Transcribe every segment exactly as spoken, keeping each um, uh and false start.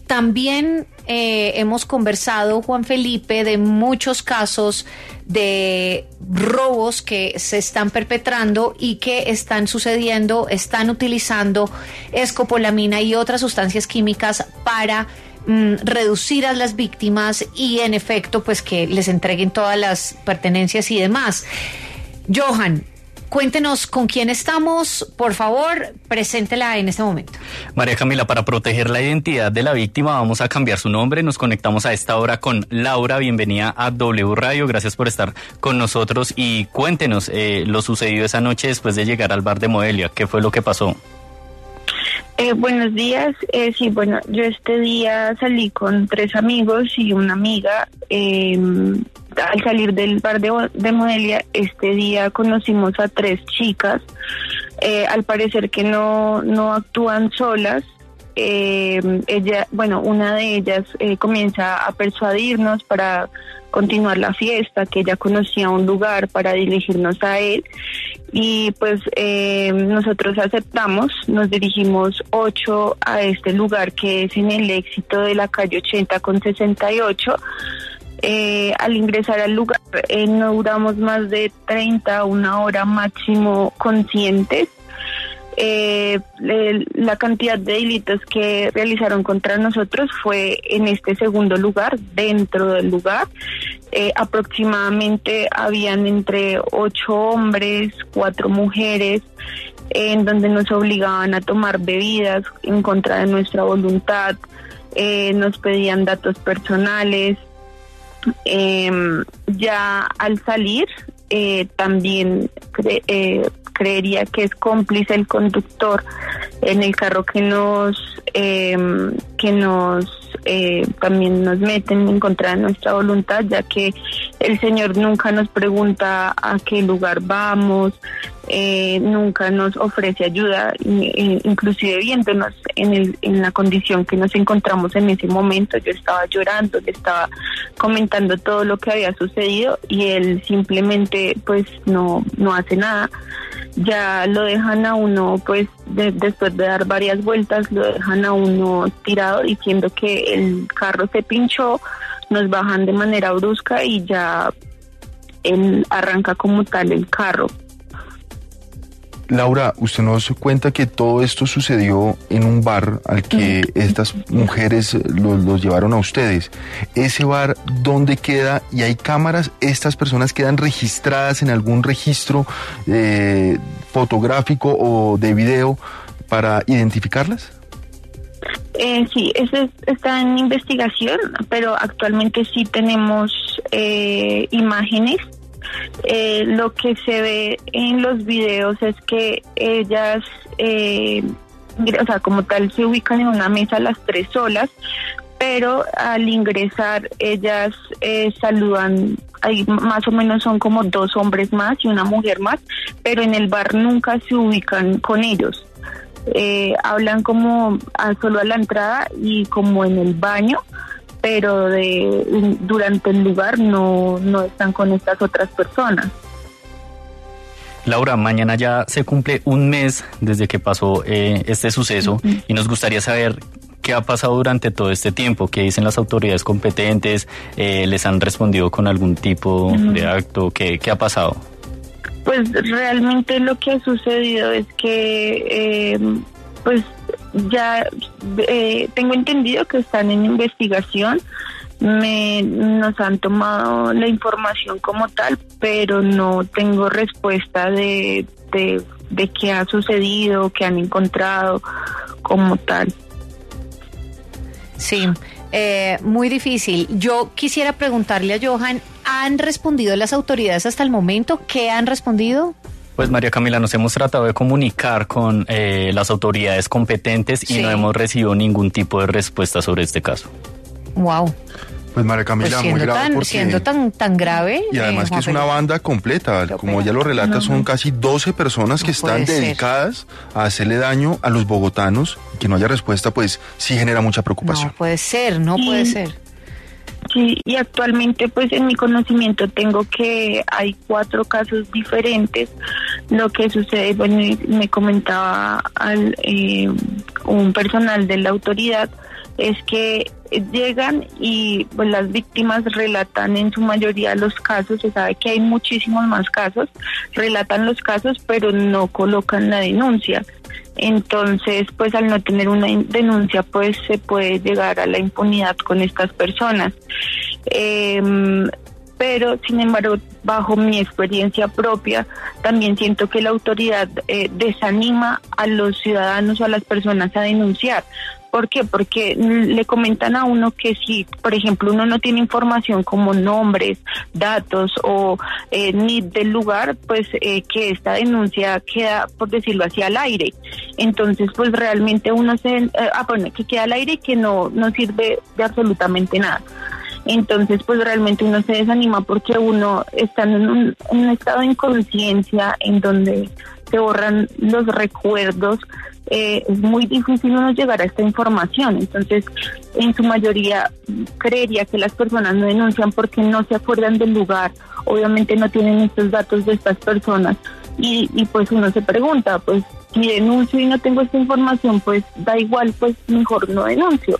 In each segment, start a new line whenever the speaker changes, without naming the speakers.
también eh, hemos conversado, Juan Felipe, de muchos casos de robos que se están perpetrando y que están sucediendo, están utilizando escopolamina y otras sustancias químicas para mm, reducir a las víctimas y en efecto pues que les entreguen todas las pertenencias y demás. Johan, cuéntenos con quién estamos, por favor, preséntela en este momento.
María Camila, para proteger la identidad de la víctima vamos a cambiar su nombre. Nos conectamos a esta hora con Laura. Bienvenida a W Radio, gracias por estar con nosotros y cuéntenos eh, lo sucedido esa noche después de llegar al bar de Modelia. ¿Qué fue lo que pasó?
Eh, buenos días. Eh, sí, bueno, yo este día salí con tres amigos y una amiga. Eh, al salir del bar de, de Modelia, este día conocimos a tres chicas. Eh, al parecer que no, no actúan solas. Eh, ella, bueno, una de ellas eh, comienza a persuadirnos para continuar la fiesta, que ella conocía un lugar para dirigirnos a él. Y pues eh, nosotros aceptamos, nos dirigimos ocho a este lugar que es en el Éxito de la calle ochenta con sesenta y ocho. Eh, al ingresar al lugar eh, no duramos más de treinta, una hora máximo conscientes. Eh, le, la cantidad de delitos que realizaron contra nosotros fue en este segundo lugar, dentro del lugar. Eh, aproximadamente habían entre ocho hombres, cuatro mujeres, eh, en donde nos obligaban a tomar bebidas en contra de nuestra voluntad, eh, nos pedían datos personales. Eh, ya al salir, eh, también cre- eh, creería que es cómplice el conductor en el carro que nos eh, que nos eh, también nos meten en contra de nuestra voluntad, ya que el señor nunca nos pregunta a qué lugar vamos, eh, nunca nos ofrece ayuda, eh, inclusive viéndonos en el en la condición que nos encontramos en ese momento. Yo estaba llorando, le estaba comentando todo lo que había sucedido y él simplemente pues no no hace nada. Ya lo dejan a uno, pues de, después de dar varias vueltas, lo dejan a uno tirado diciendo que el carro se pinchó, nos bajan de manera brusca y ya él arranca como tal el carro.
Laura, usted nos cuenta que todo esto sucedió en un bar al que estas mujeres los, los llevaron a ustedes. ¿Ese bar dónde queda y hay cámaras? ¿Estas personas quedan registradas en algún registro eh, fotográfico o de video para identificarlas?
Eh, sí, eso es, está en investigación, pero actualmente sí tenemos eh, imágenes. Eh, lo que se ve en los videos es que ellas, eh, o sea, como tal, se ubican en una mesa las tres solas, pero al ingresar ellas eh, saludan, ahí más o menos son como dos hombres más y una mujer más, pero en el bar nunca se ubican con ellos. Eh, hablan como a, solo a la entrada y como en el baño, pero de durante el lugar no, no están con estas otras personas.
Laura, mañana ya se cumple un mes desde que pasó eh, este suceso uh-huh. y nos gustaría saber qué ha pasado durante todo este tiempo, qué dicen las autoridades competentes, eh, les han respondido con algún tipo uh-huh. de acto, ¿qué, qué ha pasado?
Pues realmente lo que ha sucedido es que eh, pues ya eh, tengo entendido que están en investigación. Me nos han tomado la información como tal, pero no tengo respuesta de de, de qué ha sucedido, qué han encontrado como tal.
Sí, eh, muy difícil. Yo quisiera preguntarle a Johan, ¿han respondido las autoridades hasta el momento? ¿Qué han respondido?
Pues María Camila, nos hemos tratado de comunicar con eh, las autoridades competentes y sí. no hemos recibido ningún tipo de respuesta sobre este caso.
Wow.
Pues María Camila,
pues
muy grave
tan,
porque...
siendo tan, tan grave.
Y además eh, que es una banda completa, pero como ella lo relata, no, son casi doce personas no que están dedicadas ser. a hacerle daño a los bogotanos. Que no haya respuesta, pues sí genera mucha preocupación.
No puede ser, no sí. puede ser.
Sí, y actualmente pues en mi conocimiento tengo que hay cuatro casos diferentes. Lo que sucede, bueno, me comentaba al, eh, un personal de la autoridad, es que llegan y pues, las víctimas relatan en su mayoría los casos, se sabe que hay muchísimos más casos, relatan los casos pero no colocan la denuncia. Entonces, pues al no tener una denuncia, pues se puede llegar a la impunidad con estas personas. Eh, pero, sin embargo, bajo mi experiencia propia, también siento que la autoridad eh, desanima a los ciudadanos o a las personas a denunciar. ¿Por qué? Porque le comentan a uno que si, por ejemplo, uno no tiene información como nombres, datos o eh, ni del lugar, pues eh, que esta denuncia queda, por decirlo así, al aire. Entonces, pues realmente uno se... Eh, ah, bueno, que queda al aire y que no, no sirve de absolutamente nada. Entonces, pues realmente uno se desanima porque uno está en un, en un estado de inconsciencia en donde se borran los recuerdos. Eh, es muy difícil uno llegar a esta información. Entonces, en su mayoría, creería que las personas no denuncian porque no se acuerdan del lugar, obviamente no tienen estos datos de estas personas, y, y pues uno se pregunta, pues si denuncio y no tengo esta información, pues da igual, pues mejor no denuncio.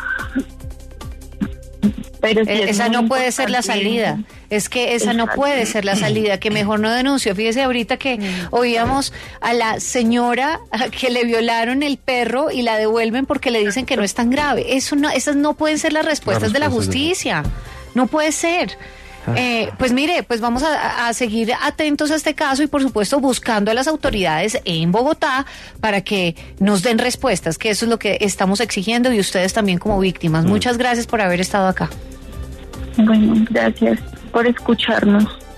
Pero sí
esa no puede ser la salida. Es que esa no puede ser la salida, que mejor no denuncio. Fíjese ahorita que oíamos a la señora que le violaron el perro y la devuelven porque le dicen que no es tan grave. Eso no, esas no pueden ser las respuestas de la justicia. No puede ser. Eh, pues mire, pues vamos a, a seguir atentos a este caso y por supuesto buscando a las autoridades en Bogotá para que nos den respuestas, que eso es lo que estamos exigiendo, y ustedes también como víctimas. Muchas gracias por haber estado acá.
Bueno, gracias por escucharnos.